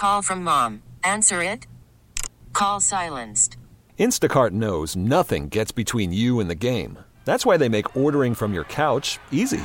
Call from mom. Answer it. Call silenced. Instacart knows nothing gets between you and the game. That's why they make ordering from your couch easy.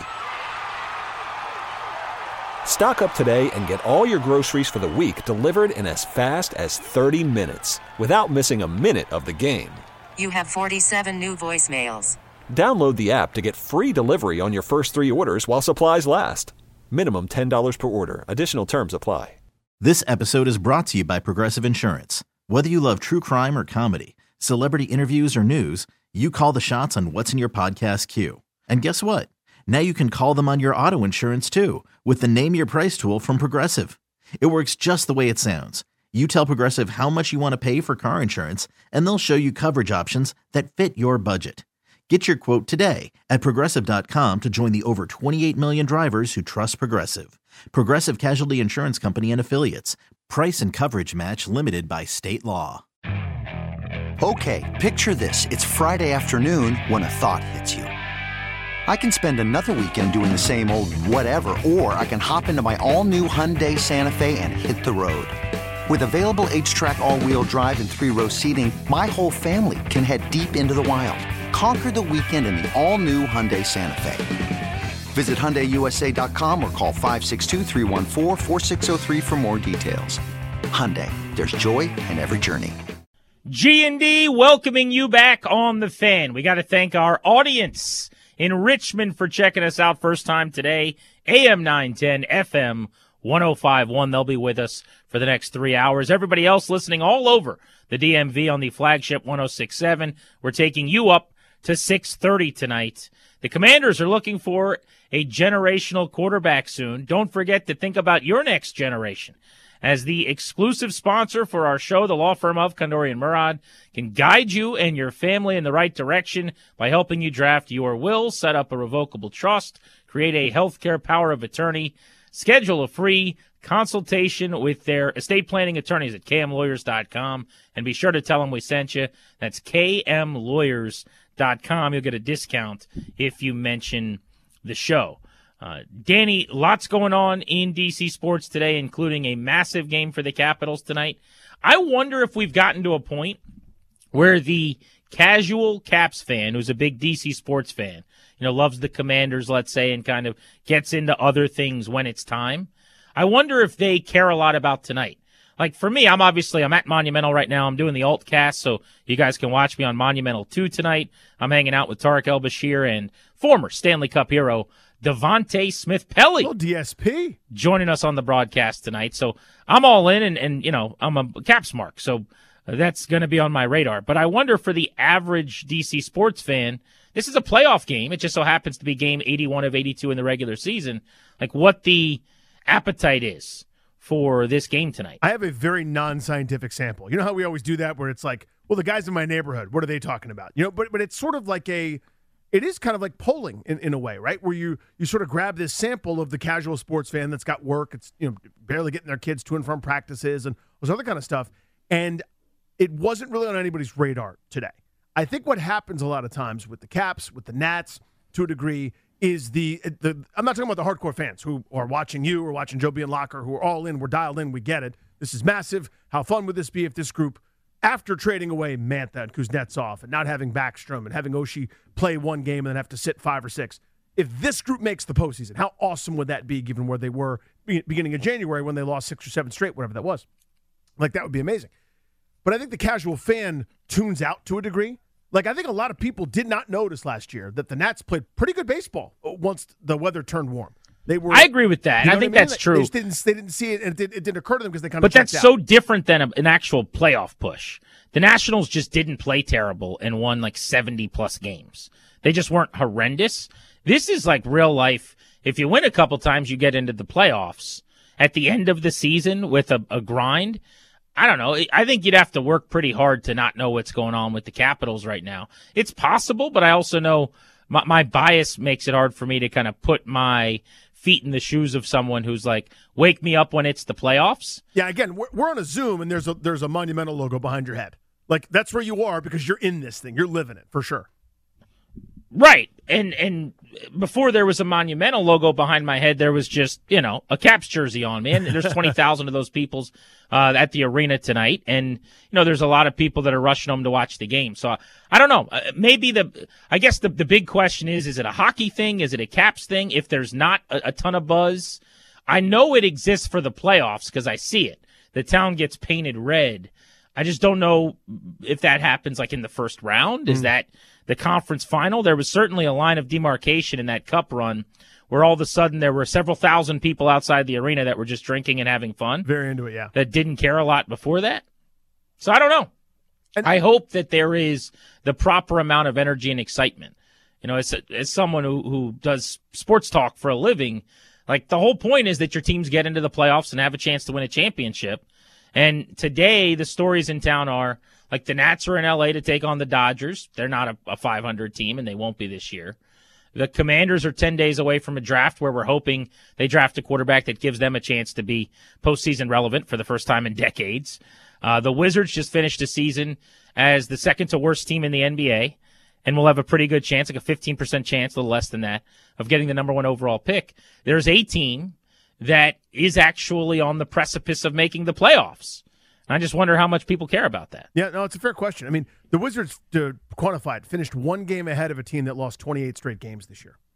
Stock up today and get all your groceries for the week delivered in as fast as 30 minutes without missing a minute of the game. You have 47 new voicemails. Download the app to get free delivery on your first 3 orders while supplies last. Minimum $10 per order. Additional terms apply. This episode is brought to you by Progressive Insurance. Whether you love true crime or comedy, celebrity interviews or news, you call the shots on what's in your podcast queue. And guess what? Now you can call them on your auto insurance too with the Name Your Price tool from Progressive. It works just the way it sounds. You tell Progressive how much you want to pay for car insurance, and they'll show you coverage options that fit your budget. Get your quote today at Progressive.com to join the over 28 million drivers who trust Progressive. Progressive Casualty Insurance Company and Affiliates. Price and coverage match limited by state law. Okay, picture this. It's Friday afternoon when a thought hits you. I can spend another weekend doing the same old whatever, or I can hop into my all-new Hyundai Santa Fe and hit the road. With available H-Track all-wheel drive and 3-row seating, my whole family can head deep into the wild. Conquer the weekend in the all-new Hyundai Santa Fe. Visit HyundaiUSA.com or call 562-314-4603 for more details. Hyundai, there's joy in every journey. G&D welcoming you back on The Fan. We got to thank our audience in Richmond for checking us out first time today. AM 910, FM 105.1. They'll be with us for the next 3 hours. Everybody else listening all over the DMV on the flagship 106.7. We're taking you up to 6:30 tonight. The Commanders are looking for a generational quarterback soon. Don't forget to think about your next generation. As the exclusive sponsor for our show, the law firm of Kondori and Murad can guide you and your family in the right direction by helping you draft your will, set up a revocable trust, create a healthcare power of attorney, schedule a free consultation with their estate planning attorneys at kmlawyers.com, and be sure to tell them we sent you. That's kmlawyers.com. You'll get a discount if you mention the show. Danny, lots going on in DC sports today, including a massive game for the Capitals tonight. I wonder if we've gotten to a point where the casual Caps fan, who's a big DC sports fan, loves the Commanders, let's say, and kind of gets into other things when it's time. I wonder if they care a lot about tonight. Like for me, I'm at Monumental right now. I'm doing the alt cast, so you guys can watch me on Monumental 2 tonight. I'm hanging out with Tarek El-Bashir and former Stanley Cup hero Devontae Smith-Pelly. Oh, DSP. Joining us on the broadcast tonight. So I'm all in, and I'm a Caps mark, so that's going to be on my radar. But I wonder for the average DC sports fan, this is a playoff game. It just so happens to be game 81 of 82 in the regular season, like what the appetite is for this game tonight. I have a very non-scientific sample. You know how we always do that where it's like, well, the guys in my neighborhood, what are they talking about? But it's sort of like it is kind of like polling in a way, right? Where you sort of grab this sample of the casual sports fan that's got work, it's barely getting their kids to and from practices and those other kind of stuff. And it wasn't really on anybody's radar today. I think what happens a lot of times with the Caps, with the Nats, to a degree, is the I'm not talking about the hardcore fans who are watching you or watching Joe Locker, who are all in, we're dialed in, we get it. This is massive. How fun would this be if this group, after trading away Mantha and Kuznetsov and not having Backstrom and having Oshie play one game and then have to sit 5 or 6, if this group makes the postseason, how awesome would that be given where they were beginning of January when they lost 6 or 7 straight, whatever that was? Like, that would be amazing. But I think the casual fan tunes out to a degree. Like, I think a lot of people did not notice last year that the Nats played pretty good baseball once the weather turned warm. I agree with that. I think that's true. They didn't see it, and it didn't occur to them because they kind of But that's out. so different than an actual playoff push. The Nationals just didn't play terrible and won like 70-plus games. They just weren't horrendous. This is like real life. If you win a couple times, you get into the playoffs. At the end of the season with a grind, I don't know. I think you'd have to work pretty hard to not know what's going on with the Capitals right now. It's possible, but I also know my bias makes it hard for me to kind of put my feet in the shoes of someone who's like, wake me up when it's the playoffs. Yeah, again, we're on a Zoom, and there's a Monumental logo behind your head. Like, that's where you are because you're in this thing. You're living it, for sure. Right. And before there was a Monumental logo behind my head, there was just, a Caps jersey on me. And there's 20,000 of those people at the arena tonight. And, there's a lot of people that are rushing home to watch the game. So I don't know. Maybe I guess the big question is it a hockey thing? Is it a Caps thing? If there's not a ton of buzz, I know it exists for the playoffs because I see it. The town gets painted red. I just don't know if that happens like in the first round. Is that the conference final? There was certainly a line of demarcation in that cup run where all of a sudden there were several thousand people outside the arena that were just drinking and having fun. Very into it, yeah. That didn't care a lot before that. So I don't know. And I hope that there is the proper amount of energy and excitement. As someone who does sports talk for a living, like the whole point is that your teams get into the playoffs and have a chance to win a championship. And today the stories in town are like the Nats are in LA to take on the Dodgers. They're not a 500 team, and they won't be this year. The Commanders are 10 days away from a draft where we're hoping they draft a quarterback that gives them a chance to be postseason relevant for the first time in decades. The Wizards just finished a season as the second to worst team in the NBA, and will have a pretty good chance, like a 15% chance, a little less than that, of getting the number one overall pick. There's a team that is actually on the precipice of making the playoffs. And I just wonder how much people care about that. Yeah, no, it's a fair question. I mean, the Wizards, to quantify it, finished one game ahead of a team that lost 28 straight games this year.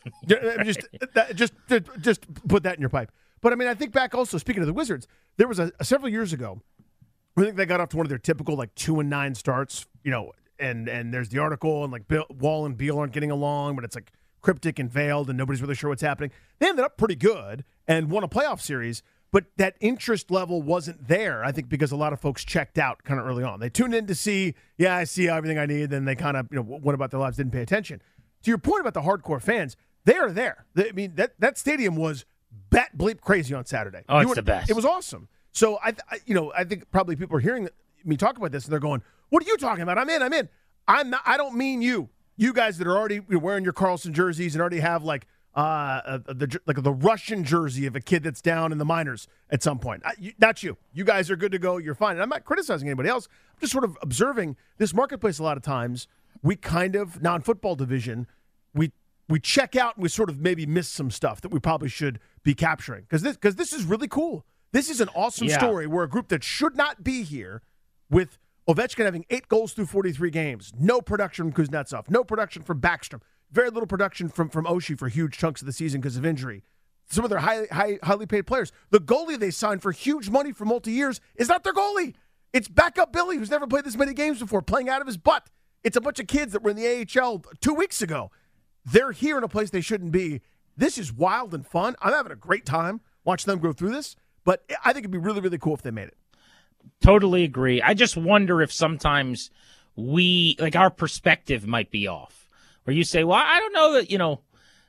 just put that in your pipe. But, I mean, I think back also, speaking of the Wizards, there was several years ago, I think they got off to one of their typical, 2-9 starts, and there's the article, and, Wall and Beal aren't getting along, but it's, cryptic and veiled, and nobody's really sure what's happening. They ended up pretty good and won a playoff series, but that interest level wasn't there, I think, because a lot of folks checked out kind of early on. They tuned in to see, I see everything I need, then they kind of, went about their lives, didn't pay attention. To your point about the hardcore fans, they are there. That stadium was bat bleep crazy on Saturday. Oh, it's the best. It was awesome. So, I think probably people are hearing me talk about this, and they're going, what are you talking about? I'm in. I don't mean you. You guys that are already wearing your Carlson jerseys and already have the Russian jersey of a kid that's down in the minors at some point. Not you. You guys are good to go. You're fine. And I'm not criticizing anybody else. I'm just sort of observing this marketplace. A lot of times, we kind of non-football division, we check out and we sort of maybe miss some stuff that we probably should be capturing because this is really cool. This is an awesome story where a group that should not be here with Ovechkin having 8 goals through 43 games. No production from Kuznetsov. No production from Backstrom. Very little production from Oshie for huge chunks of the season because of injury. Some of their highly paid players. The goalie they signed for huge money for multi-years is not their goalie. It's backup Billy, who's never played this many games before, playing out of his butt. It's a bunch of kids that were in the AHL 2 weeks ago. They're here in a place they shouldn't be. This is wild and fun. I'm having a great time watching them go through this, but I think it'd be really, really cool if they made it. Totally agree. I just wonder if sometimes our perspective might be off. Where you say, well, I don't know that,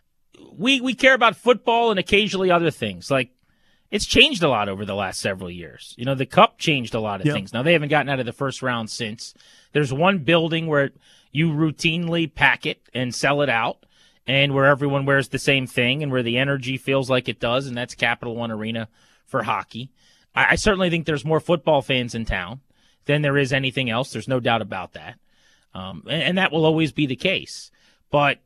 we care about football and occasionally other things. It's changed a lot over the last several years. The Cup changed a lot of things. Now, they haven't gotten out of the first round since. There's one building where you routinely pack it and sell it out, and where everyone wears the same thing and where the energy feels like it does, and that's Capital One Arena for hockey. I certainly think there's more football fans in town than there is anything else. There's no doubt about that. And that will always be the case. But,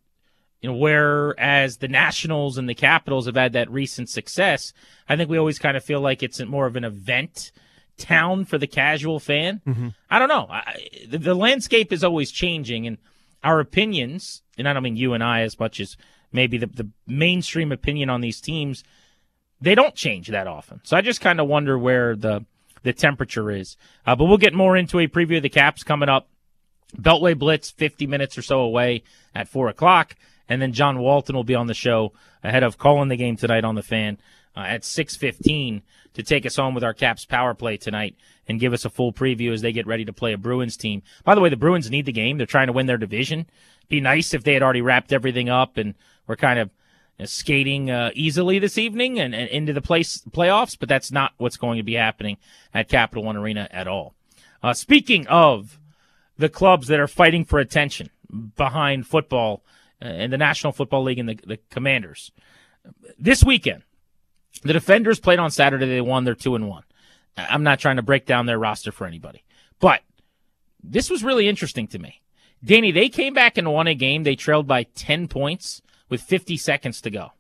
whereas the Nationals and the Capitals have had that recent success, I think we always kind of feel like it's more of an event town for the casual fan. Mm-hmm. I don't know. The landscape is always changing, and our opinions, and I don't mean you and I as much as maybe the mainstream opinion on these teams, they don't change that often. So I just kind of wonder where the temperature is. But we'll get more into a preview of the Caps coming up. Beltway Blitz, 50 minutes or so away at 4 o'clock. And then John Walton will be on the show ahead of calling the game tonight on the Fan at 6:15 to take us home with our Caps power play tonight and give us a full preview as they get ready to play a Bruins team. By the way, the Bruins need the game. They're trying to win their division. Be nice if they had already wrapped everything up and were kind of skating easily this evening and into the playoffs, but that's not what's going to be happening at Capital One Arena at all. Speaking of the clubs that are fighting for attention behind football in the National Football League and the Commanders, this weekend, the Defenders played on Saturday. They won. They're 2-1. I'm not trying to break down their roster for anybody, but this was really interesting to me. Danny, they came back and won a game. They trailed by 10 points with 50 seconds to go.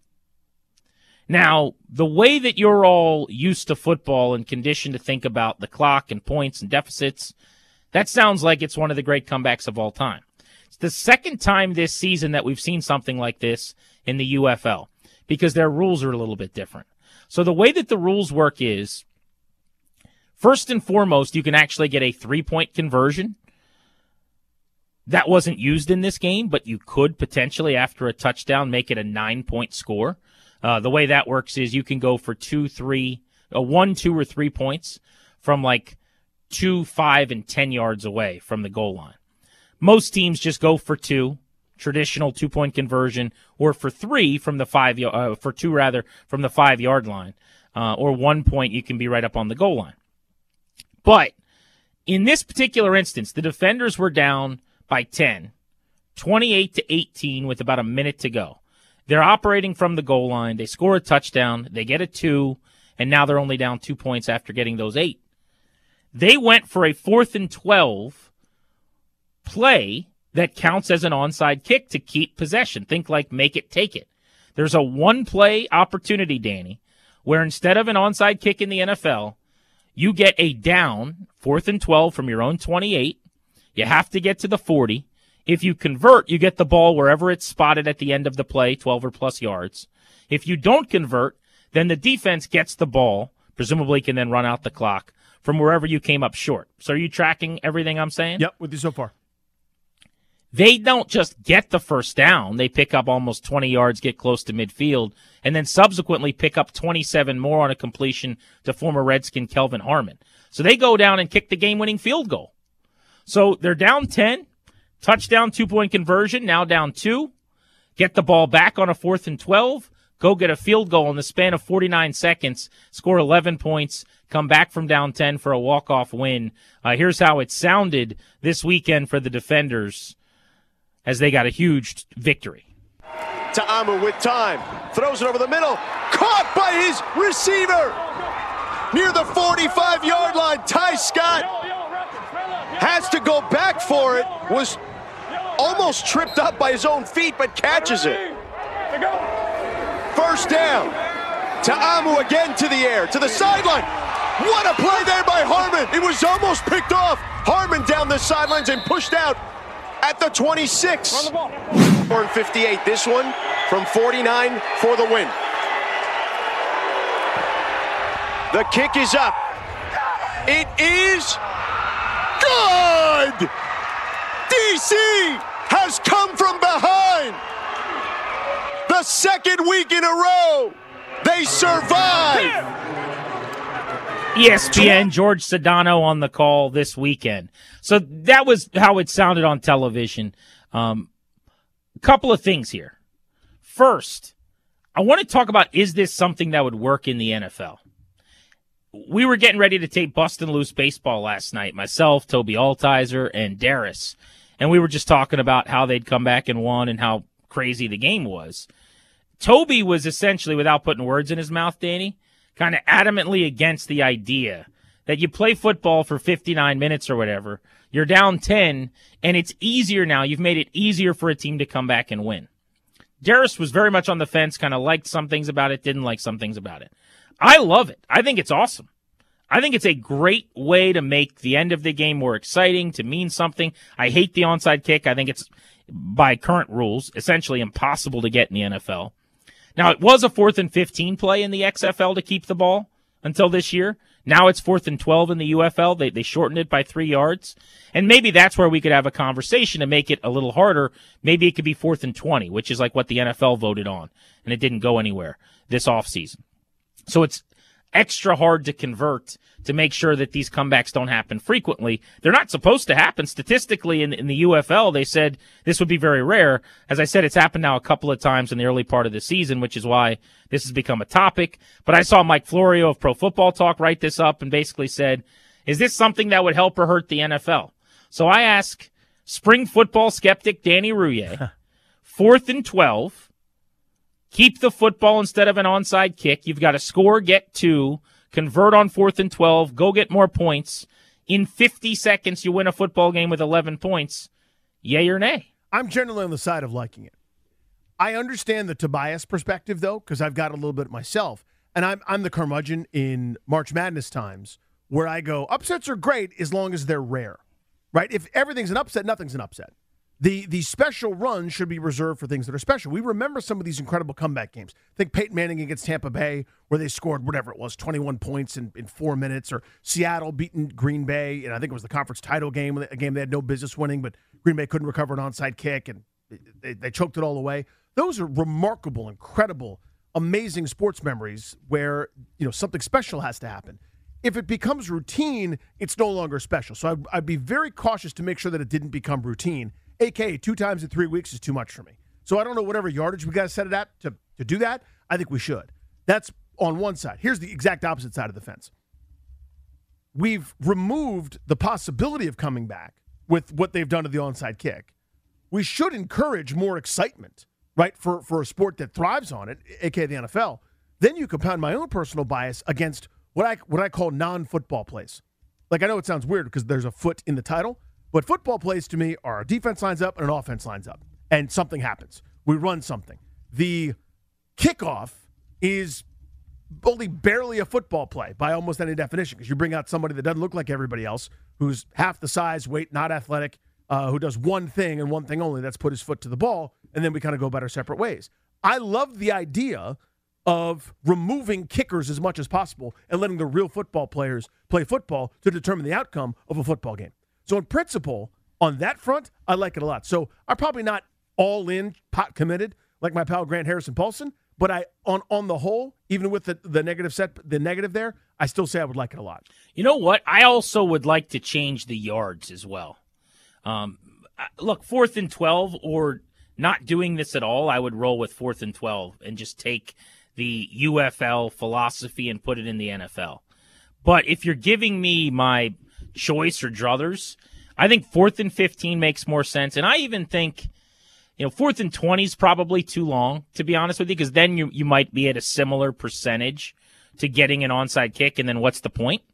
Now, the way that you're all used to football and conditioned to think about the clock and points and deficits, that sounds like it's one of the great comebacks of all time. It's the second time this season that we've seen something like this in the UFL because their rules are a little bit different. So the way that the rules work is, first and foremost, you can actually get a 3-point conversion. That wasn't used in this game, but you could potentially, after a touchdown, make it a 9-point score. The way that works is you can go for 1, 2, or 3 points from like 2, 5, and 10 yards away from the goal line. Most teams just go for 2, traditional 2-point conversion, or for 3 from the 2 from the 5-yard line, or 1 point you can be right up on the goal line. But in this particular instance, the defenders were down by 10, 28-18 with about a minute to go. They're operating from the goal line. They score a touchdown. They get a 2, and now they're only down 2 points after getting those 8. They went for a 4th and 12 play that counts as an onside kick to keep possession. Think like make it, take it. There's a 1-play opportunity, Danny, where instead of an onside kick in the NFL, you get a down, 4th and 12 from your own 28. You have to get to the 40. If you convert, you get the ball wherever it's spotted at the end of the play, 12 or plus yards. If you don't convert, then the defense gets the ball, presumably can then run out the clock from wherever you came up short. So are you tracking everything I'm saying? Yep, with you so far. They don't just get the first down. They pick up almost 20 yards, get close to midfield, and then subsequently pick up 27 more on a completion to former Redskin Kelvin Harmon. So they go down and kick the game-winning field goal. So they're down 10, touchdown, 2-point conversion, now down 2, get the ball back on a 4th and 12, go get a field goal in the span of 49 seconds, score 11 points, come back from down 10 for a walk-off win. Here's how it sounded this weekend for the defenders as they got a huge victory. Ta'amu with time, throws it over the middle, caught by his receiver near the 45-yard line. Ty Scott has to go back for it, was almost tripped up by his own feet, but catches it. First down. Ta'amu again to the air, to the sideline. What a play there by Harmon. It was almost picked off. Harmon down the sidelines and pushed out at the 26. 4:58, this one from 49 for the win. The kick is up. It is good! DC has come from behind. The second week in a row, they survive. ESPN, George Sedano on the call this weekend. So that was how it sounded on television. A couple of things here. First, I want to talk about, is this something that would work in the NFL? We were getting ready to tape Bustin' Loose Baseball last night, myself, Toby Altizer, and Darius, and we were just talking about how they'd come back and won and how crazy the game was. Toby was essentially, without putting words in his mouth, Danny, kind of adamantly against the idea that you play football for 59 minutes or whatever, you're down 10, and it's easier now. You've made it easier for a team to come back and win. Darius was very much on the fence, kind of liked some things about it, didn't like some things about it. I love it. I think it's awesome. I think it's a great way to make the end of the game more exciting, to mean something. I hate the onside kick. I think it's, by current rules, essentially impossible to get in the NFL. Now, it was a 4th and 15 play in the XFL to keep the ball until this year. Now it's 4th and 12 in the UFL. They shortened it by 3 yards. And maybe that's where we could have a conversation to make it a little harder. Maybe it could be 4th and 20, which is like what the NFL voted on, and it didn't go anywhere this offseason. So it's extra hard to convert to make sure that these comebacks don't happen frequently. They're not supposed to happen. Statistically, in the UFL, they said this would be very rare. As I said, it's happened now a couple of times in the early part of the season, which is why this has become a topic. But I saw Mike Florio of Pro Football Talk write this up and basically said, is this something that would help or hurt the NFL? So I ask spring football skeptic Danny Rouillet, 4th and 12, keep the football instead of an onside kick. You've got to score, get 2, convert on 4th and 12, go get more points. In 50 seconds, you win a football game with 11 points. Yay or nay? I'm generally on the side of liking it. I understand the Tobias perspective, though, because I've got a little bit myself. And I'm the curmudgeon in March Madness times where I go, upsets are great as long as they're rare, right? If everything's an upset, nothing's an upset. The special run should be reserved for things that are special. We remember some of these incredible comeback games. Think Peyton Manning against Tampa Bay where they scored whatever it was, 21 points in 4 minutes, or Seattle beating Green Bay, and I think it was the conference title game, a game they had no business winning, but Green Bay couldn't recover an onside kick, and they choked it all away. Those are remarkable, incredible, amazing sports memories where something special has to happen. If it becomes routine, it's no longer special. So I'd be very cautious to make sure that it didn't become routine. AK 2 times in 3 weeks is too much for me. So I don't know whatever yardage we got to set it at to do that. I think we should. That's on one side. Here's the exact opposite side of the fence. We've removed the possibility of coming back with what they've done to the onside kick. We should encourage more excitement, right, for a sport that thrives on it, aka the NFL. Then you compound my own personal bias against what I call non-football plays. Like, I know it sounds weird because there's a foot in the title, but football plays to me are a defense lines up and an offense lines up, and something happens. We run something. The kickoff is only barely a football play by almost any definition because you bring out somebody that doesn't look like everybody else, who's half the size, weight, not athletic, who does one thing and one thing only, that's put his foot to the ball, and then we kind of go about our separate ways. I love the idea of removing kickers as much as possible and letting the real football players play football to determine the outcome of a football game. So in principle, on that front, I like it a lot. So I'm probably not all in, pot committed, like my pal Grant Harrison Paulson, but I on the whole, even with the negative there, I still say I would like it a lot. You know what? I also would like to change the yards as well. Look, 4th and 12 or not doing this at all, I would roll with 4th and 12 and just take the UFL philosophy and put it in the NFL. But if you're giving me my choice or druthers, I think 4th and 15 makes more sense. And I even think, 4th and 20 is probably too long, to be honest with you, because then you might be at a similar percentage to getting an onside kick, and then what's the point?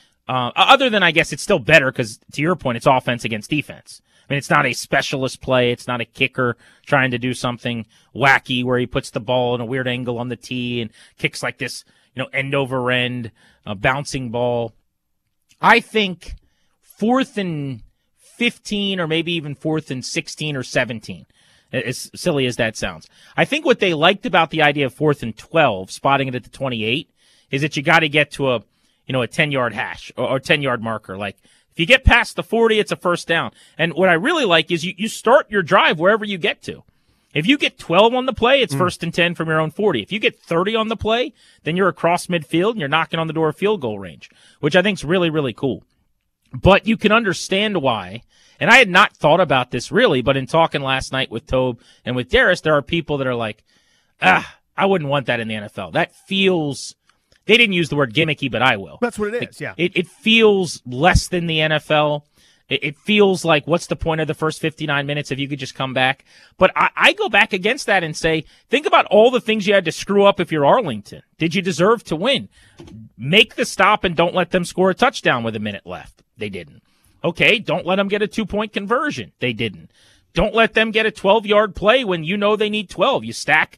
Other than, I guess, it's still better because, to your point, it's offense against defense. I mean, it's not a specialist play. It's not a kicker trying to do something wacky where he puts the ball in a weird angle on the tee and kicks like this, end over end, bouncing ball. I think 4th and 15 or maybe even 4th and 16 or 17, as silly as that sounds. I think what they liked about the idea of 4th and 12, spotting it at the 28, is that you got to get to a 10-yard hash or 10-yard marker. Like, if you get past the 40, it's a first down. And what I really like is you start your drive wherever you get to. If you get 12 on the play, it's 1st and 10 from your own 40. If you get 30 on the play, then you're across midfield and you're knocking on the door of field goal range, which I think is really, really cool. But you can understand why. And I had not thought about this really, but in talking last night with Tobe and with Darius, there are people that are like, I wouldn't want that in the NFL. That feels, they didn't use the word gimmicky, but I will. That's what it is, yeah. It feels less than the NFL. It feels like, what's the point of the first 59 minutes if you could just come back? But I go back against that and say, think about all the things you had to screw up if you're Arlington. Did you deserve to win? Make the stop and don't let them score a touchdown with a minute left. They didn't. Okay, don't let them get a 2-point conversion. They didn't. Don't let them get a 12-yard play when you know they need 12. You stack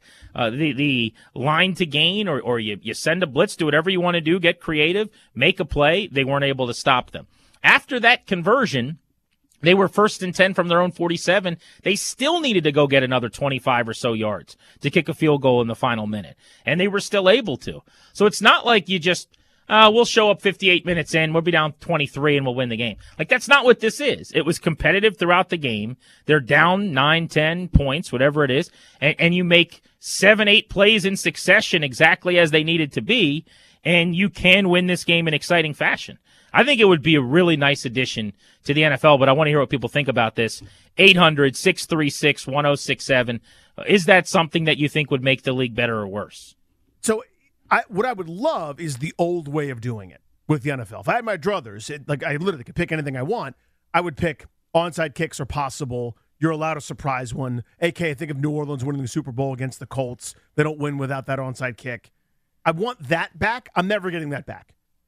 the line to gain or you send a blitz, do whatever you want to do, get creative, make a play. They weren't able to stop them. After that conversion, they were 1st and 10 from their own 47. They still needed to go get another 25 or so yards to kick a field goal in the final minute, and they were still able to. So it's not like you just, we'll show up 58 minutes in, we'll be down 23 and we'll win the game. Like, that's not what this is. It was competitive throughout the game. They're down 9, 10 points, whatever it is, and you make 7, 8 plays in succession exactly as they needed to be, and you can win this game in exciting fashion. I think it would be a really nice addition to the NFL, but I want to hear what people think about this. 800-636-1067. Is that something that you think would make the league better or worse? So what I would love is the old way of doing it with the NFL. If I had my druthers, I literally could pick anything I want, I would pick onside kicks are possible. You're allowed a surprise one. A.K.A. think of New Orleans winning the Super Bowl against the Colts. They don't win without that onside kick. I want that back. I'm never getting that back.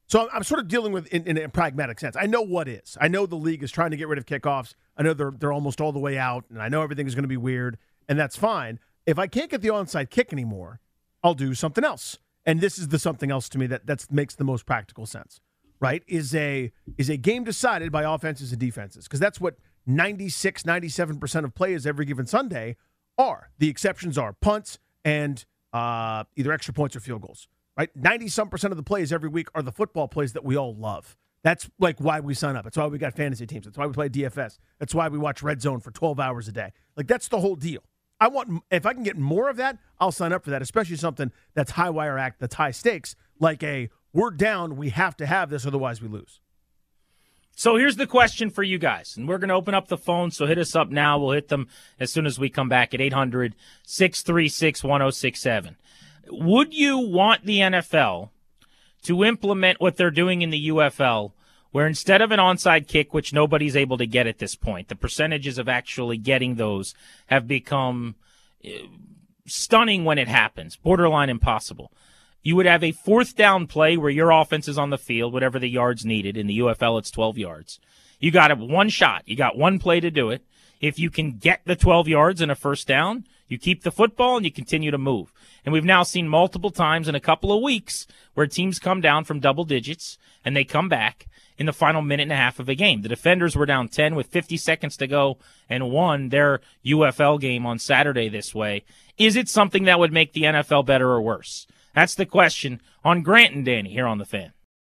So I'm sort of dealing with in a pragmatic sense. I know what is. I know the league is trying to get rid of kickoffs. I know they're almost all the way out, and I know everything is going to be weird, and that's fine. If I can't get the onside kick anymore, I'll do something else. And this is the something else to me that makes the most practical sense, right? Is a game decided by offenses and defenses, because that's what 96, 97% of plays every given Sunday are. The exceptions are punts and either extra points or field goals. Right, 90-some% of the plays every week are the football plays that we all love. That's like why we sign up. That's why we got fantasy teams. That's why we play DFS. That's why we watch Red Zone for 12 hours a day. Like, that's the whole deal. If I can get more of that, I'll sign up for that, especially something that's high wire act, that's high stakes, like we're down, we have to have this, otherwise we lose. So here's the question for you guys, and we're going to open up the phone, so hit us up now. We'll hit them as soon as we come back at 800-636-1067. Would you want the NFL to implement what they're doing in the UFL, where instead of an onside kick, which nobody's able to get at this point, the percentages of actually getting those have become stunning when it happens, borderline impossible. You would have a fourth down play where your offense is on the field, whatever the yards needed. In the UFL, it's 12 yards. You got one shot. You got one play to do it. If you can get the 12 yards and a first down, you keep the football and you continue to move. And we've now seen multiple times in a couple of weeks where teams come down from double digits and they come back in the final minute and a half of a game. The Defenders were down 10 with 50 seconds to go and won their UFL game on Saturday this way. Is it something that would make the NFL better or worse? That's the question on Grant and Danny here on The Fan.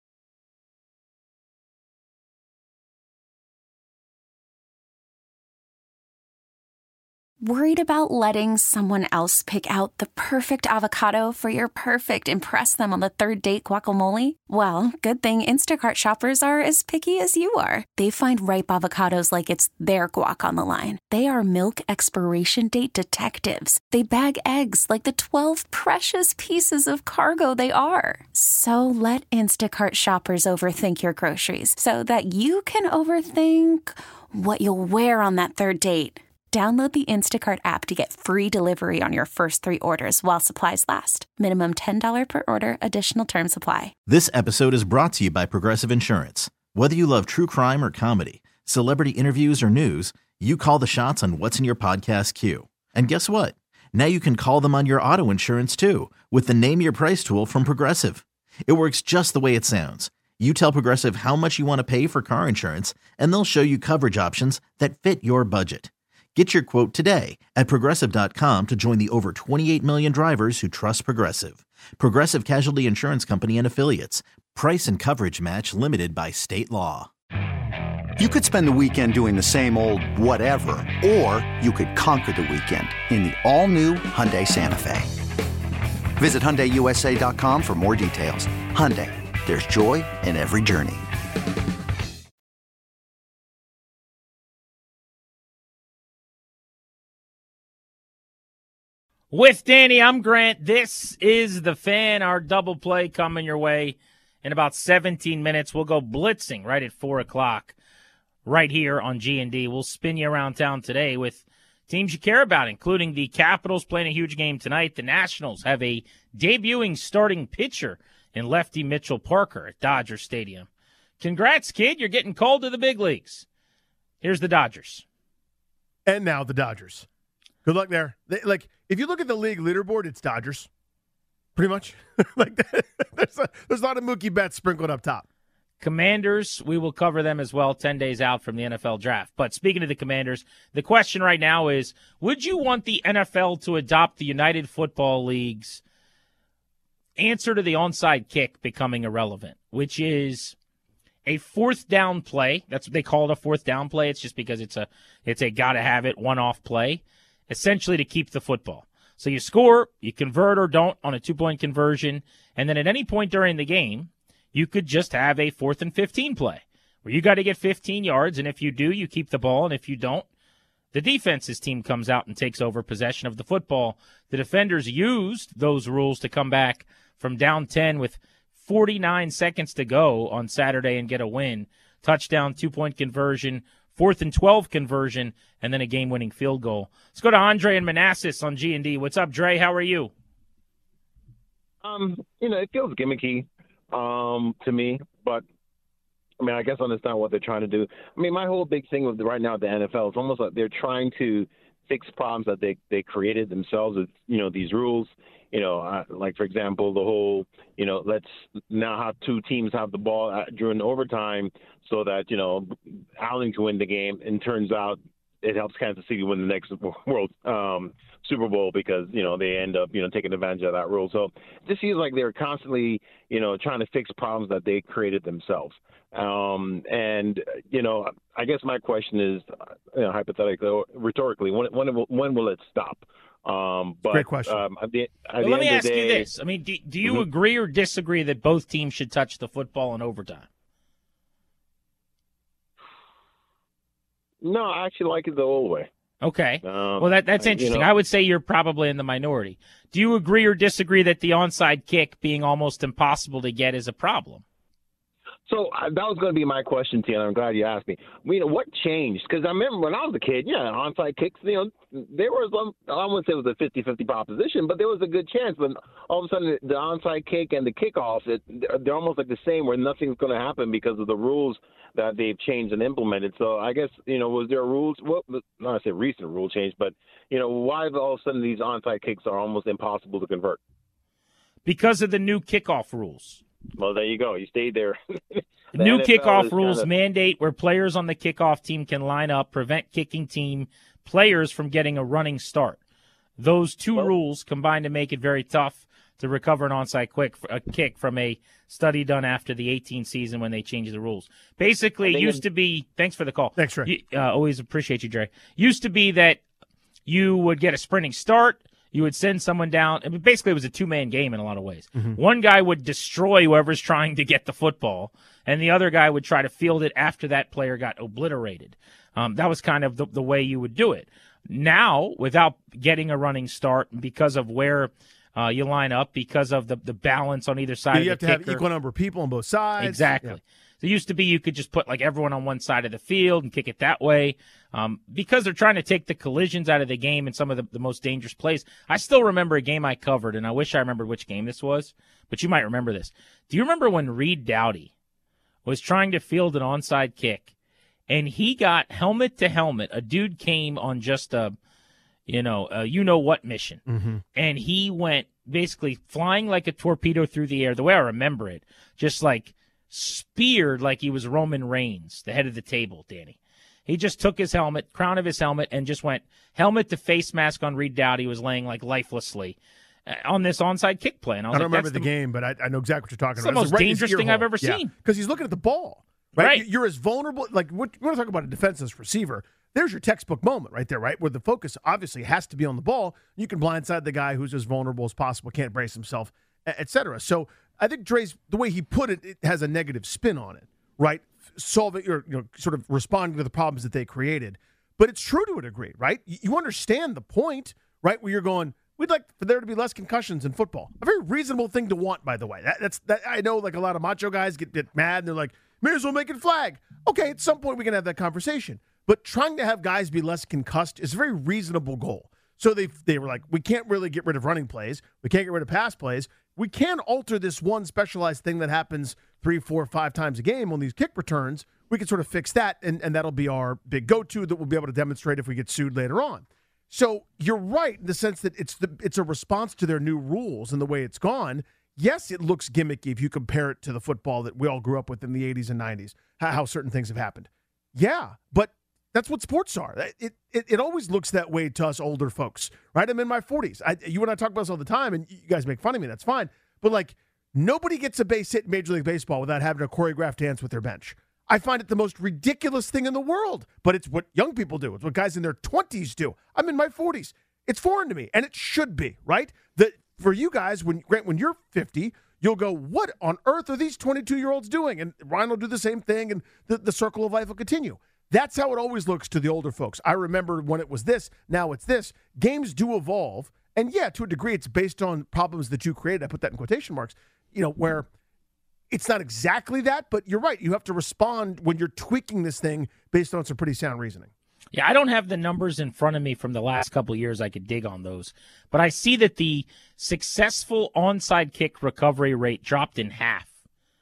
Worried about letting someone else pick out the perfect avocado for your perfect impress them on the third date guacamole? Well, good thing Instacart shoppers are as picky as you are. They find ripe avocados like it's their guac on the line. They are milk expiration date detectives. They bag eggs like the 12 precious pieces of cargo they are. So let Instacart shoppers overthink your groceries so that you can overthink what you'll wear on that third date. Download the Instacart app to get free delivery on your first 3 orders while supplies last. Minimum $10 per order. Additional terms apply. This episode is brought to you by Progressive Insurance. Whether you love true crime or comedy, celebrity interviews or news, you call the shots on what's in your podcast queue. And guess what? Now you can call them on your auto insurance too with the Name Your Price tool from Progressive. It works just the way it sounds. You tell Progressive how much you want to pay for car insurance, and they'll show you coverage options that fit your budget. Get your quote today at Progressive.com to join the over 28 million drivers who trust Progressive. Progressive Casualty Insurance Company and Affiliates. Price and coverage match limited by state law. You could spend the weekend doing the same old whatever, or you could conquer the weekend in the all-new Hyundai Santa Fe. Visit HyundaiUSA.com for more details. Hyundai, there's joy in every journey. With Danny, I'm Grant. This is The Fan. Our double play coming your way in about 17 minutes. We'll go blitzing right at 4 o'clock right here on G&D. We'll spin you around town today with teams you care about, including the Capitals playing a huge game tonight. The Nationals have a debuting starting pitcher in lefty Mitchell Parker at Dodger Stadium. Congrats, kid. You're getting called to the big leagues. Here's the Dodgers. And now the Dodgers. Good luck there. If you look at the league leaderboard, it's Dodgers, pretty much. There's a lot of Mookie Betts sprinkled up top. Commanders, we will cover them as well 10 days out from the NFL draft. But speaking of the Commanders, the question right now is, would you want the NFL to adopt the United Football League's answer to the onside kick becoming irrelevant, which is a fourth down play? That's what they call it, a fourth down play. It's just because it's a gotta have it one-off play, essentially to keep the football. So you score, you convert or don't on a 2-point conversion, and then at any point during the game, you could just have a 4th and 15 play where you got to get 15 yards, and if you do, you keep the ball, and if you don't, the defense's team comes out and takes over possession of the football. The Defenders used those rules to come back from down 10 with 49 seconds to go on Saturday and get a win. Touchdown, 2-point conversion, 4th and 12 conversion, and then a game-winning field goal. Let's go to Andre and Manassas on G&D. What's up, Dre? How are you? It feels gimmicky, to me, but I mean, I guess I understand what they're trying to do. I mean, my whole big thing with right now at the NFL is almost like they're trying to fix problems that they created themselves with, these rules. Like, for example, the whole, let's now have two teams have the ball during overtime so that, Allen can win the game. And turns out it helps Kansas City win the next World Super Bowl because, they end up, taking advantage of that rule. So it just seems like they're constantly, trying to fix problems that they created themselves. And, I guess my question is, hypothetically, rhetorically, when will it stop? But, great question. Let me ask you this. I mean, do you agree or disagree that both teams should touch the football in overtime? No, I actually like it the old way. Okay. Well, that's interesting. I would say you're probably in the minority. Do you agree or disagree that the onside kick being almost impossible to get is a problem? So that was going to be my question to you, and I'm glad you asked me. What changed? Because I remember when I was a kid, onside kicks, there was, I wouldn't say it was a 50-50 proposition, but there was a good chance. But all of a sudden, the onside kick and the kickoff, they're almost like the same, where nothing's going to happen because of the rules that they've changed and implemented. So I guess, was there rules? Well, not I say recent rule change, but, why all of a sudden these onside kicks are almost impossible to convert? Because of the new kickoff rules. Well, there you go. You stayed there. The new kickoff rules mandate where players on the kickoff team can line up, prevent kicking team players from getting a running start. Those two rules combine to make it very tough to recover an onside kick from a study done after the 18 season when they changed the rules. Basically, it used to be – thanks for the call. Thanks, Trey. Always appreciate you, Dre. Used to be that you would get a sprinting start. You would send someone down. I mean, basically, it was a two-man game in a lot of ways. Mm-hmm. One guy would destroy whoever's trying to get the football, and the other guy would try to field it after that player got obliterated. That was kind of the way you would do it. Now, without getting a running start, because of where you line up, because of the balance on either side of the kicker. You have to have equal number of people on both sides. Exactly. Yeah. So it used to be you could just put like everyone on one side of the field and kick it that way. Because they're trying to take the collisions out of the game and some of the most dangerous plays. I still remember a game I covered, and I wish I remembered which game this was, but you might remember this. Do you remember when Reed Dowdy was trying to field an onside kick, and he got helmet to helmet? A dude came on just a you-know-what mission, mm-hmm. and he went basically flying like a torpedo through the air, the way I remember it, just like speared like he was Roman Reigns, the head of the table, Danny. He just took his helmet, crown of his helmet, and just went helmet to face mask on Reed Dowdy, who was laying like lifelessly on this onside kick play. And I don't remember the game, but I know exactly what you're talking about. It's the most dangerous thing I've ever seen. Because he's looking at the ball, right? You're as vulnerable. Like, you want to talk about a defenseless receiver. There's your textbook moment right there, right? Where the focus obviously has to be on the ball. You can blindside the guy who's as vulnerable as possible, can't brace himself, et cetera. So I think Dre's, the way he put it, it has a negative spin on it, right? Solving or sort of responding to the problems that they created. But it's true to a degree, right? You understand the point, right? Where you're going, we'd like for there to be less concussions in football. A very reasonable thing to want, by the way. That's I know like a lot of macho guys get mad and they're like, may as well make it flag. Okay, at some point we can have that conversation. But trying to have guys be less concussed is a very reasonable goal. So they were like, we can't really get rid of running plays. We can't get rid of pass plays. We can alter this one specialized thing that happens 3, 4, 5 times a game on these kick returns. We can sort of fix that, and that'll be our big go-to that we'll be able to demonstrate if we get sued later on. So you're right in the sense that it's a response to their new rules and the way it's gone. Yes, it looks gimmicky if you compare it to the football that we all grew up with in the 80s and 90s, how certain things have happened. Yeah, but that's what sports are. It always looks that way to us older folks, right? I'm in my 40s. You and I talk about this all the time, and you guys make fun of me. That's fine. But, like, nobody gets a base hit in Major League Baseball without having a choreographed dance with their bench. I find it the most ridiculous thing in the world, but it's what young people do. It's what guys in their 20s do. I'm in my 40s. It's foreign to me, and it should be, right? For you guys, when you're 50, you'll go, what on earth are these 22-year-olds doing? And Ryan will do the same thing, and the circle of life will continue. That's how it always looks to the older folks. I remember when it was this, now it's this. Games do evolve, and yeah, to a degree, it's based on problems that you created. I put that in quotation marks, where it's not exactly that, but you're right. You have to respond when you're tweaking this thing based on some pretty sound reasoning. Yeah, I don't have the numbers in front of me from the last couple of years. I could dig on those. But I see that the successful onside kick recovery rate dropped in half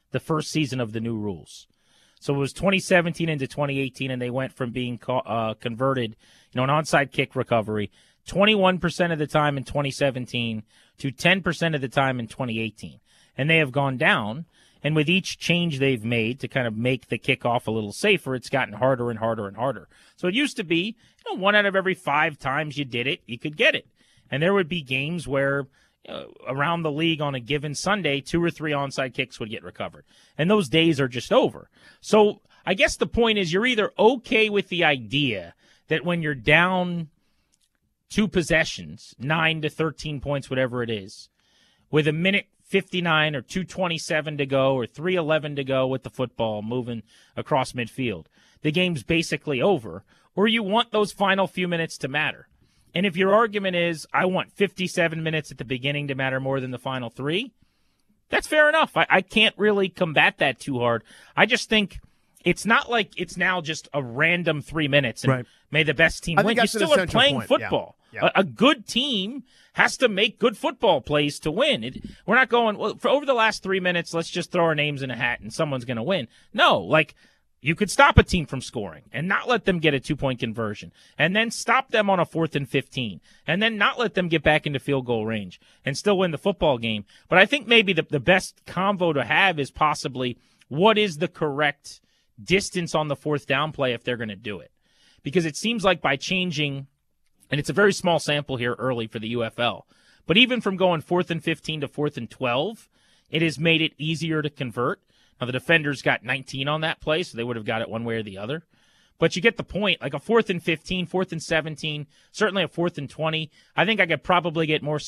the first season of the new rules. So it was 2017 into 2018, and they went from being converted, an onside kick recovery, 21% of the time in 2017 to 10% of the time in 2018. And they have gone down, and with each change they've made to kind of make the kickoff a little safer, it's gotten harder and harder and harder. So it used to be, 1 out of every 5 times you did it, you could get it. And there would be games where around the league on a given Sunday, 2 or 3 onside kicks would get recovered. And those days are just over. So I guess the point is you're either okay with the idea that when you're down 2 possessions, 9 to 13 points, whatever it is, with a minute 59 or 2:27 to go or 3:11 to go with the football moving across midfield, the game's basically over, or you want those final few minutes to matter. And if your argument is, I want 57 minutes at the beginning to matter more than the final 3, that's fair enough. I can't really combat that too hard. I just think it's not like it's now just a random 3 minutes and may the best team win. You still are playing football. Yeah. A good team has to make good football plays to win. We're not going, well, for over the last 3 minutes, let's just throw our names in a hat and someone's going to win. No, you could stop a team from scoring and not let them get a 2-point conversion, and then stop them on a 4th and 15, and then not let them get back into field goal range and still win the football game. But I think maybe the best convo to have is possibly what is the correct distance on the 4th down play if they're going to do it. Because it seems like by changing, and it's a very small sample here early for the UFL, but even from going 4th and 15 to 4th and 12, it has made it easier to convert. Now, the defenders got 19 on that play, so they would have got it one way or the other. But you get the point. Like a 4th and 15, 4th and 17, certainly a 4th and 20. I think I could probably get more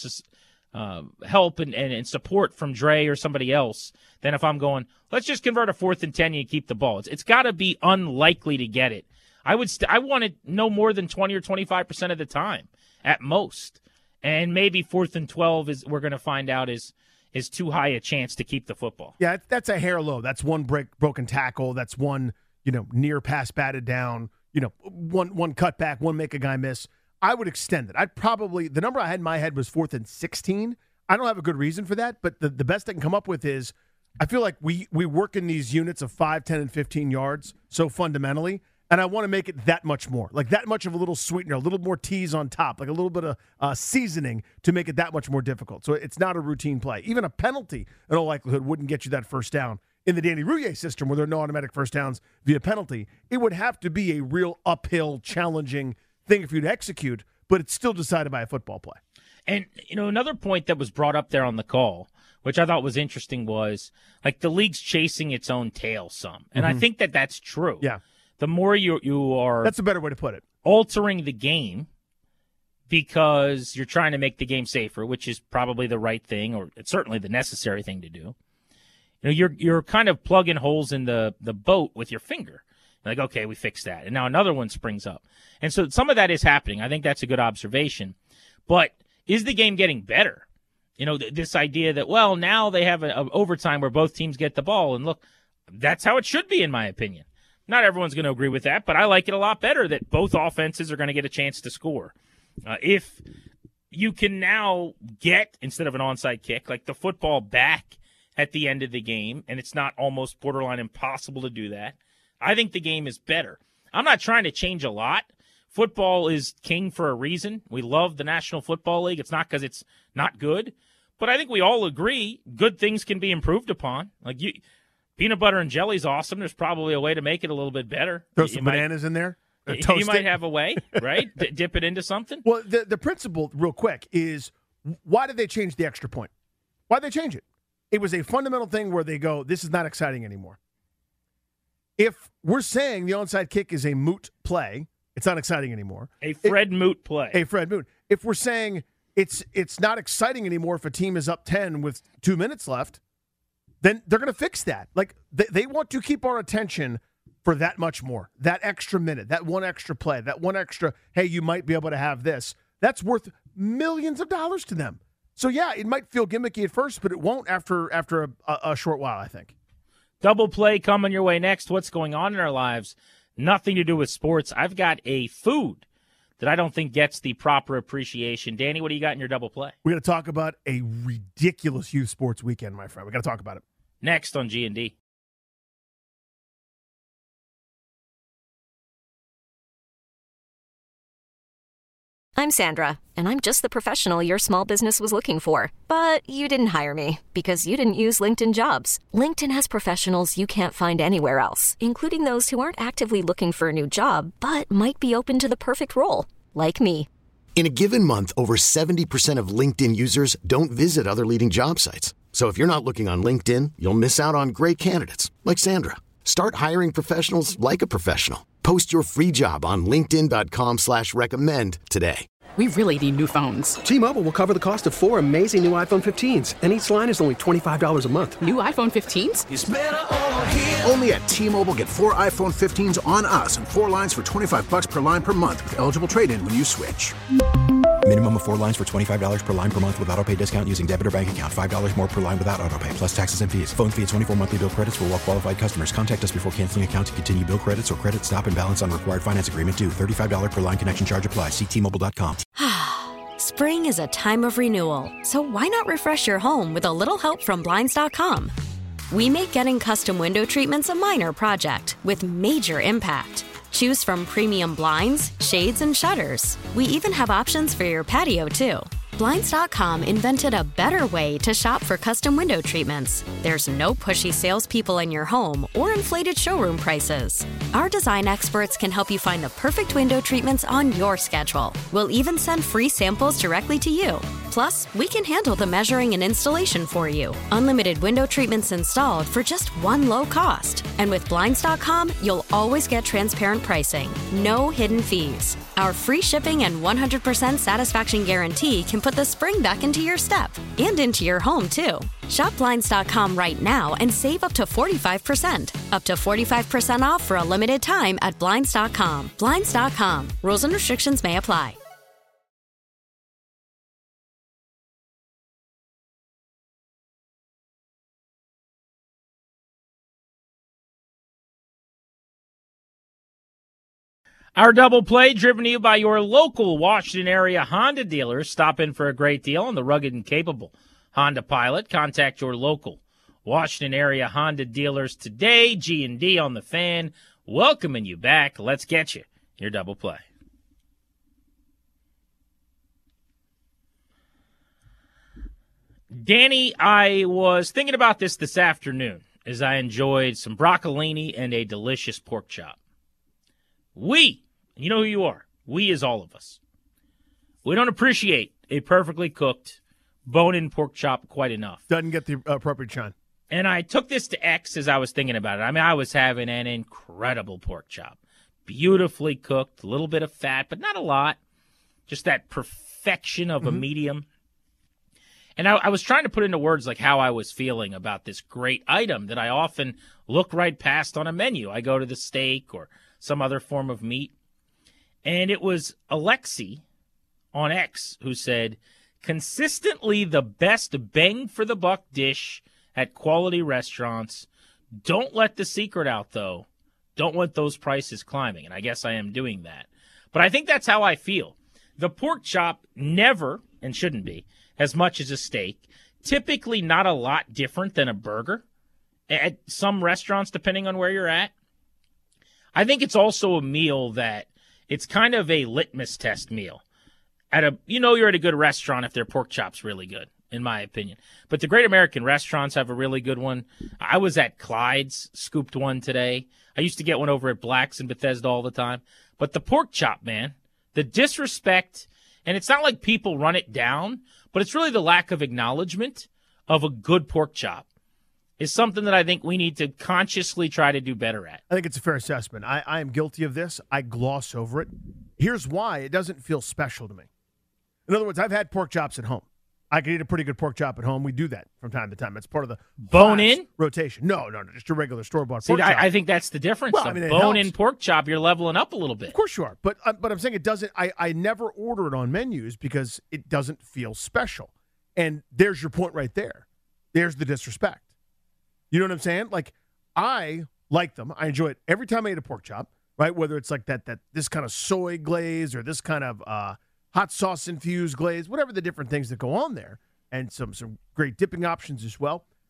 help and support from Dre or somebody else than if I'm going, let's just convert a 4th and 10 and you keep the ball. It's got to be unlikely to get it. I want it no more than 20 or 25% of the time at most. And maybe 4th and 12 we're going to find out is too high a chance to keep the football. Yeah, that's a hair low. That's one broken tackle. That's one, near pass batted down, one cutback, one make a guy miss. I would extend it. The number I had in my head was 4th and 16. I don't have a good reason for that, but the best I can come up with is I feel like we work in these units of 5, 10, and 15 yards so fundamentally, and I want to make it that much more, like that much of a little sweetener, a little more tease on top, like a little bit of seasoning to make it that much more difficult. So it's not a routine play. Even a penalty, in all likelihood, wouldn't get you that first down. In the Danny Rouillet system, where there are no automatic first downs via penalty, it would have to be a real uphill, challenging thing if you'd execute, but it's still decided by a football play. And, another point that was brought up there on the call, which I thought was interesting, was like the league's chasing its own tail some. And I think that's true. Yeah. The more you are... That's a better way to put it. ...altering the game because you're trying to make the game safer, which is probably the right thing, or it's certainly the necessary thing to do. You're kind of plugging holes in the boat with your finger. Like, okay, we fixed that. And now another one springs up. And so some of that is happening. I think that's a good observation. But is the game getting better? This idea that, well, now they have an overtime where both teams get the ball. And look, that's how it should be, in my opinion. Not everyone's going to agree with that, but I like it a lot better that both offenses are going to get a chance to score. If you can now get, instead of an onside kick, like the football back at the end of the game, and it's not almost borderline impossible to do that, I think the game is better. I'm not trying to change a lot. Football is king for a reason. We love the National Football League. It's not because it's not good, but I think we all agree good things can be improved upon. Like peanut butter and jelly is awesome. There's probably a way to make it a little bit better. Throw some bananas in there. You might have a way, right? Dip it into something. Well, the principle, real quick, is why did they change the extra point? Why did they change it? It was a fundamental thing where they go, this is not exciting anymore. If we're saying the onside kick is a moot play, it's not exciting anymore. A Fred Moot play. A Fred Moot. If we're saying it's not exciting anymore if a team is up 10 with 2 minutes left, then they're going to fix that. Like they want to keep our attention for that much more, that extra minute, that one extra play, that one extra, hey, you might be able to have this. That's worth millions of dollars to them. So, yeah, it might feel gimmicky at first, but it won't after a short while, I think. Double play coming your way next. What's going on in our lives? Nothing to do with sports. I've got a food that I don't think gets the proper appreciation. Danny, what do you got in your double play? We're going to talk about a ridiculous youth sports weekend, my friend. We're going to talk about it. Next on G&D. I'm Sandra, and I'm just the professional your small business was looking for. But you didn't hire me because you didn't use LinkedIn Jobs. LinkedIn has professionals you can't find anywhere else, including those who aren't actively looking for a new job, but might be open to the perfect role, like me. In a given month, over 70% of LinkedIn users don't visit other leading job sites. So if you're not looking on LinkedIn, you'll miss out on great candidates like Sandra. Start hiring professionals like a professional. Post your free job on linkedin.com/recommend today. We really need new phones. T-Mobile will cover the cost of 4 amazing new iPhone 15s, and each line is only $25 a month. New iPhone 15s? It's better over here. Only at T-Mobile, get 4 iPhone 15s on us and 4 lines for $25 per line per month with eligible trade-in when you switch. Minimum of 4 lines for $25 per line per month with autopay discount using debit or bank account. $5 more per line without autopay, plus taxes and fees. Phone fee at 24 monthly bill credits for well-qualified customers. Contact us before canceling account to continue bill credits or credit stop and balance on required finance agreement due. $35 per line connection charge applies. See T-Mobile.com. Spring is a time of renewal, so why not refresh your home with a little help from Blinds.com? We make getting custom window treatments a minor project with major impact. Choose from premium blinds, shades, and shutters. We even have options for your patio, too. Blinds.com invented a better way to shop for custom window treatments. There's no pushy salespeople in your home or inflated showroom prices. Our design experts can help you find the perfect window treatments on your schedule. We'll even send free samples directly to you. Plus, we can handle the measuring and installation for you. Unlimited window treatments installed for just one low cost. And with Blinds.com, you'll always get transparent pricing. No hidden fees. Our free shipping and 100% satisfaction guarantee can put the spring back into your step and into your home, too. Shop Blinds.com right now and save up to 45%. Up to 45% off for a limited time at Blinds.com. Blinds.com. Rules and restrictions may apply. Our double play driven to you by your local Washington area Honda dealers. Stop in for a great deal on the rugged and capable Honda Pilot. Contact your local Washington area Honda dealers today. G&D on the Fan, welcoming you back. Let's get you your double play. Danny, I was thinking about this afternoon as I enjoyed some broccolini and a delicious pork chop. You know who you are. We is all of us. We don't appreciate a perfectly cooked bone-in pork chop quite enough. Doesn't get the appropriate shine. And I took this to X as I was thinking about it. I mean, I was having an incredible pork chop. Beautifully cooked, a little bit of fat, but not a lot. Just that perfection of a medium. And I was trying to put into words like how I was feeling about this great item that I often look right past on a menu. I go to the steak or some other form of meat. And it was Alexi on X who said, consistently the best bang for the buck dish at quality restaurants. Don't let the secret out, though. Don't want those prices climbing. And I guess I am doing that. But I think that's how I feel. The pork chop never, and shouldn't be, as much as a steak. Typically not a lot different than a burger at some restaurants, depending on where you're at. I think it's also a meal that it's kind of a litmus test meal. You're at a good restaurant if their pork chop's really good, in my opinion. But the Great American Restaurants have a really good one. I was at Clyde's, scooped one today. I used to get one over at Black's in Bethesda all the time. But the pork chop, man, the disrespect, and it's not like people run it down, but it's really the lack of acknowledgement of a good pork chop is something that I think we need to consciously try to do better at. I think it's a fair assessment. I am guilty of this. I gloss over it. Here's why it doesn't feel special to me. In other words, I've had pork chops at home. I can eat a pretty good pork chop at home. We do that from time to time. It's part of the bone-in rotation. No, just a regular store-bought pork chop. I think that's the difference. Well, bone-in pork chop, you're leveling up a little bit. Of course you are. But I'm saying it doesn't. I never order it on menus because it doesn't feel special. And there's your point right there. There's the disrespect. You know what I'm saying? Like, I like them. I enjoy it every time I eat a pork chop, right? Whether it's like this kind of soy glaze or this kind of hot sauce infused glaze, whatever the different things that go on there, and some great dipping options as well.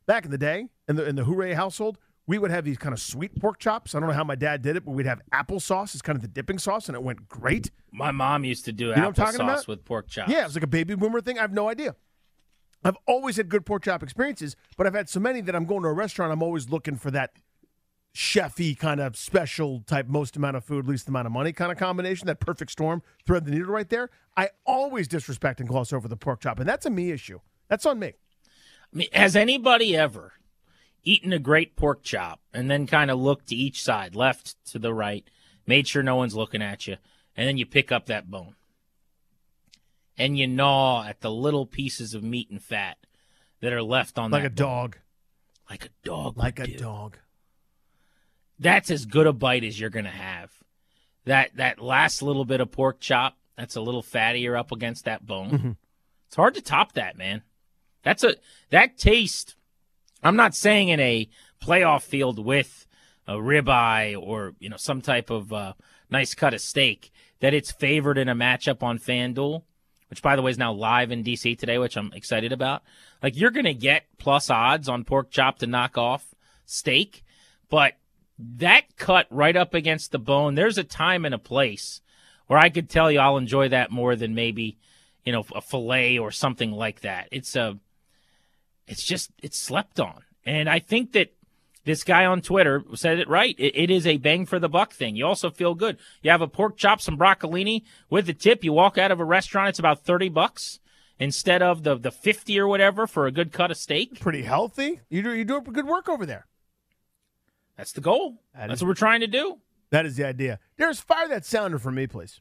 back in the day, in the Hooray household, we would have these kind of sweet pork chops. I don't know how my dad did it, but we'd have applesauce as kind of the dipping sauce, and it went great. My mom used to do You know what I'm talking applesauce about? with pork chops. Yeah, it was like a baby boomer thing. I have no idea. I've always had good pork chop experiences, but I've had so many that I'm going to a restaurant, I'm always looking for that chefy kind of special type, most amount of food, least amount of money kind of combination, that perfect storm, thread the needle right there. I always disrespect and gloss over the pork chop, and that's a me issue. That's on me. I mean, has anybody ever eaten a great pork chop and then kind of looked to each side, left to the right, made sure no one's looking at you, and then you pick up that bone and you gnaw at the little pieces of meat and fat that are left on like that a bone. dog. Like a dog. Like a dog. That's as good a bite as you're going to have. That last little bit of pork chop, that's a little fattier up against that bone. Mm-hmm. It's hard to top that, man. That taste. I'm not saying in a playoff field with a ribeye or some type of nice cut of steak that it's favored in a matchup on FanDuel, which by the way is now live in DC today, which I'm excited about. Like, you're going to get plus odds on pork chop to knock off steak, but that cut right up against the bone, there's a time and a place where I could tell you I'll enjoy that more than maybe a fillet or something like that. It's slept on. And I think that this guy on Twitter said it right. It is a bang for the buck thing. You also feel good. You have a pork chop, some broccolini with the tip. You walk out of a restaurant, it's about $30 instead of the 50 or whatever for a good cut of steak. Pretty healthy. You do good work over there. That's the goal. That's what we're trying to do. That is the idea. Darius, fire that sounder for me, please.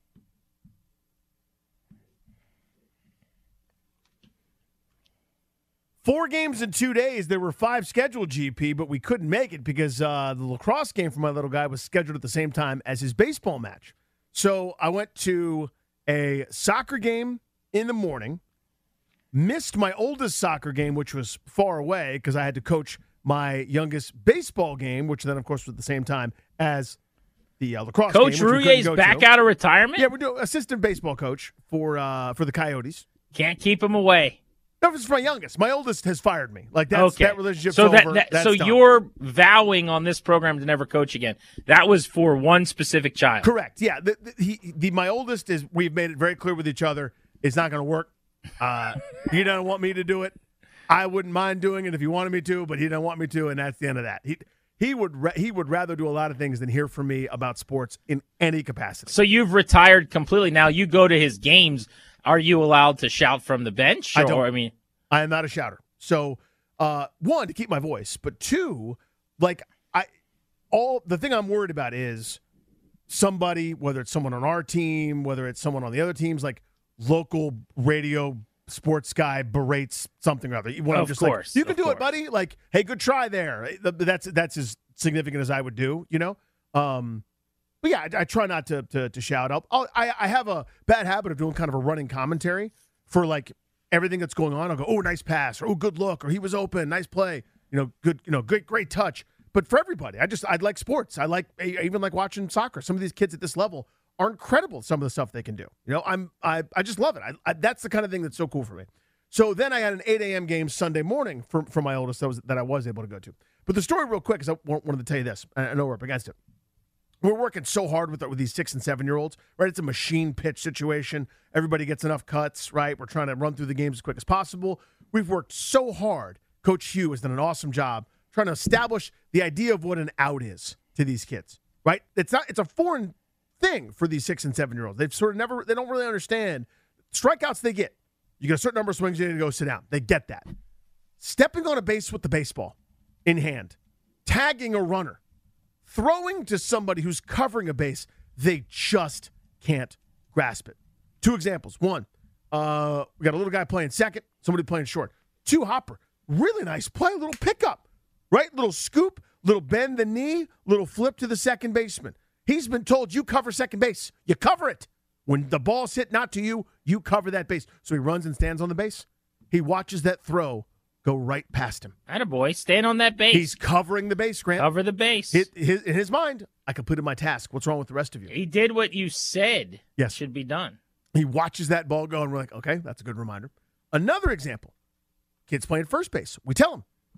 Four games in 2 days. There were 5 scheduled, GP, but we couldn't make it because the lacrosse game for my little guy was scheduled at the same time as his baseball match. So I went to a soccer game in the morning, missed my oldest soccer game, which was far away because I had to coach my youngest baseball game, which then, of course, was at the same time as the lacrosse Coach game. Coach Rouillet's back out of retirement? Yeah, we're doing assistant baseball coach for the Coyotes. Can't keep him away. No, this is my youngest. My oldest has fired me. Like, that's, okay. That relationship's so over. That's done. You're vowing on this program to never coach again. That was for one specific child. Correct. Yeah. My oldest is, we've made it very clear with each other, it's not going to work. He doesn't want me to do it. I wouldn't mind doing it if he wanted me to, but he doesn't want me to, and that's the end of that. He would rather do a lot of things than hear from me about sports in any capacity. So you've retired completely. Now you go to his games. Are you allowed to shout from the bench? I don't. I am not a shouter. So, one, to keep my voice, but two, the thing I'm worried about is somebody, whether it's someone on our team, whether it's someone on the other teams, like local radio sports guy berates something or other. When I'm just course, like, you can do it, buddy. Like, hey, good try there. That's as significant as I would do, But yeah, I try not to shout up. I have a bad habit of doing kind of a running commentary for like everything that's going on. I'll go, oh, nice pass, or oh, good look, or he was open, nice play, great touch. But for everybody, I like sports. I even like watching soccer. Some of these kids at this level are incredible. Some of the stuff they can do. I just love it. That's the kind of thing that's so cool for me. So then I had an 8 a.m. game Sunday morning for my oldest that I was able to go to. But the story real quick, because I wanted to tell you this. I know we're up against it. We're working so hard with these 6 and 7-year-olds, right? It's a machine pitch situation. Everybody gets enough cuts, right? We're trying to run through the games as quick as possible. We've worked so hard. Coach Hugh has done an awesome job trying to establish the idea of what an out is to these kids, right? It's a foreign thing for these 6 and 7-year-olds. They've sort of they don't really understand strikeouts they get. You get a certain number of swings, you need to go sit down. They get that. Stepping on a base with the baseball in hand, tagging a runner, throwing to somebody who's covering a base, they just can't grasp it. 2 examples. 1, we got a little guy playing second, somebody playing short. 2, Hopper. Really nice play, little pickup, right? Little scoop, little bend the knee, little flip to the second baseman. He's been told, you cover second base. You cover it. When the ball's hit not to you, you cover that base. So he runs and stands on the base. He watches that throw go right past him. Attaboy, stand on that base. He's covering the base, Grant. Cover the base. In his mind, I completed my task. What's wrong with the rest of you? He did what you said should be done. He watches that ball go, and we're like, okay, that's a good reminder. Another example, kid's playing first base. We tell him,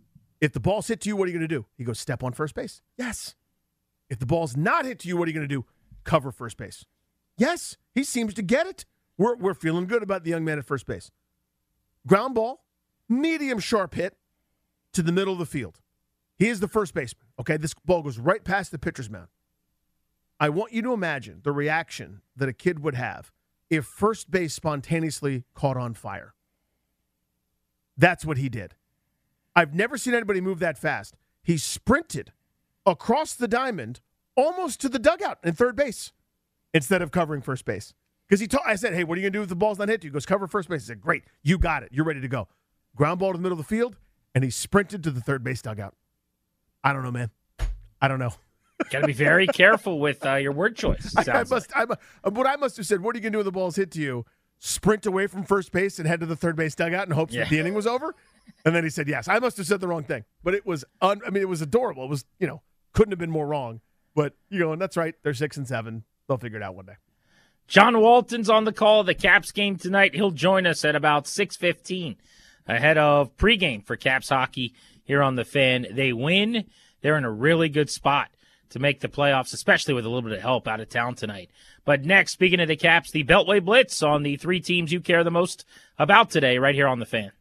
If the ball's hit to you, what are you going to do? He goes, step on first base. Yes. If the ball's not hit to you, what are you going to do? Cover first base. Yes. He seems to get it. We're feeling good about the young man at first base. Ground ball, medium sharp hit to the middle of the field. He is the first baseman. Okay, this ball goes right past the pitcher's mound. I want you to imagine the reaction that a kid would have if first base spontaneously caught on fire. That's what he did. I've never seen anybody move that fast. He sprinted across the diamond almost to the dugout in third base instead of covering first base. Because I said, hey, what are you going to do if the ball's not hit to you? He goes, cover first base. He said, great, you got it. You're ready to go. Ground ball to the middle of the field, and he sprinted to the third base dugout. I don't know, man. I don't know. Got to be very careful with your word choice. What I must have said, what are you going to do when the ball's hit to you? Sprint away from first base and head to the third base dugout in hopes that the inning was over? And then he said, yes. I must have said the wrong thing. But it was, it was adorable. It was, couldn't have been more wrong. But, and that's right. They're 6-7. They'll figure it out one day. John Walton's on the call. The Caps game tonight. He'll join us at about 6:15 ahead of pregame for Caps hockey here on the Fan. They win. They're in a really good spot to make the playoffs, especially with a little bit of help out of town tonight. But next, speaking of the Caps, the Beltway Blitz on the three teams you care the most about today right here on the Fan.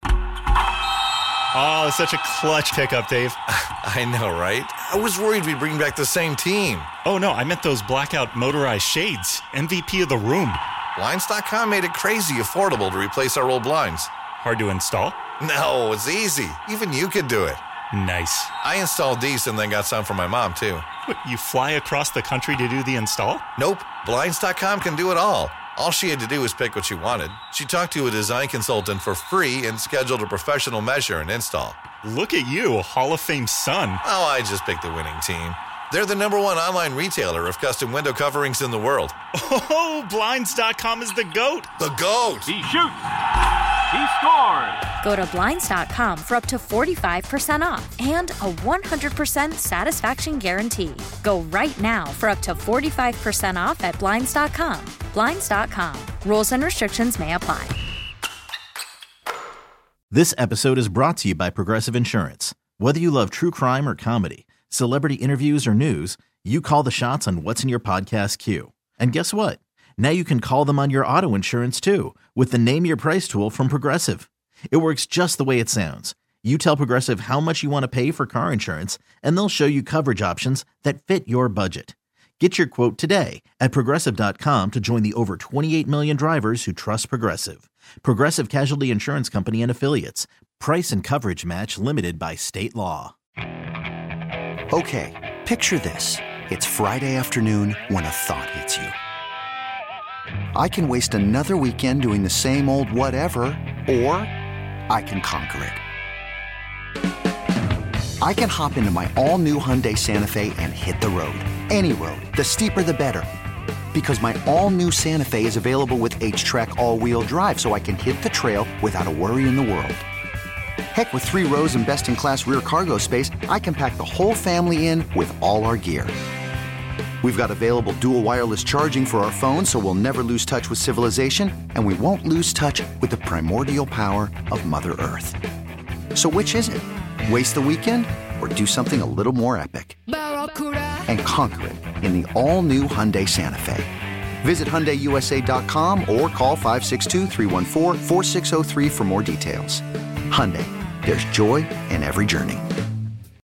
Oh, such a clutch pickup, Dave. I know, right? I was worried we'd bring back the same team. Oh, no, I meant those blackout motorized shades. MVP of the room. Blinds.com made it crazy affordable to replace our old blinds. Hard to install? No, it's easy. Even you could do it. Nice. I installed these and then got some for my mom, too. What, you fly across the country to do the install? Nope. Blinds.com can do it all. All she had to do was pick what she wanted. She talked to a design consultant for free and scheduled a professional measure and install. Look at you, a Hall of Fame son. Oh, I just picked the winning team. They're the #1 online retailer of custom window coverings in the world. Oh, Blinds.com is the GOAT. The GOAT. He shoots. He scores. Go to Blinds.com for up to 45% off and a 100% satisfaction guarantee. Go right now for up to 45% off at Blinds.com. Blinds.com. Rules and restrictions may apply. This episode is brought to you by Progressive Insurance. Whether you love true crime or comedy, celebrity interviews or news, you call the shots on what's in your podcast queue. And guess what? Now you can call them on your auto insurance too with the Name Your Price tool from Progressive. It works just the way it sounds. You tell Progressive how much you want to pay for car insurance, and they'll show you coverage options that fit your budget. Get your quote today at Progressive.com to join the over 28 million drivers who trust Progressive. Progressive Casualty Insurance Company and Affiliates. Price and coverage match limited by state law. Okay, picture this. It's Friday afternoon when a thought hits you. I can waste another weekend doing the same old whatever, or I can conquer it. I can hop into my all-new Hyundai Santa Fe and hit the road. Any road. The steeper, the better. Because my all-new Santa Fe is available with H-Track all-wheel drive, so I can hit the trail without a worry in the world. Heck, with 3 rows and best-in-class rear cargo space, I can pack the whole family in with all our gear. We've got available dual wireless charging for our phones, so we'll never lose touch with civilization, and we won't lose touch with the primordial power of Mother Earth. So which is it? Waste the weekend or do something a little more epic? And conquer it in the all-new Hyundai Santa Fe. Visit HyundaiUSA.com or call 562-314-4603 for more details. Hyundai, there's joy in every journey.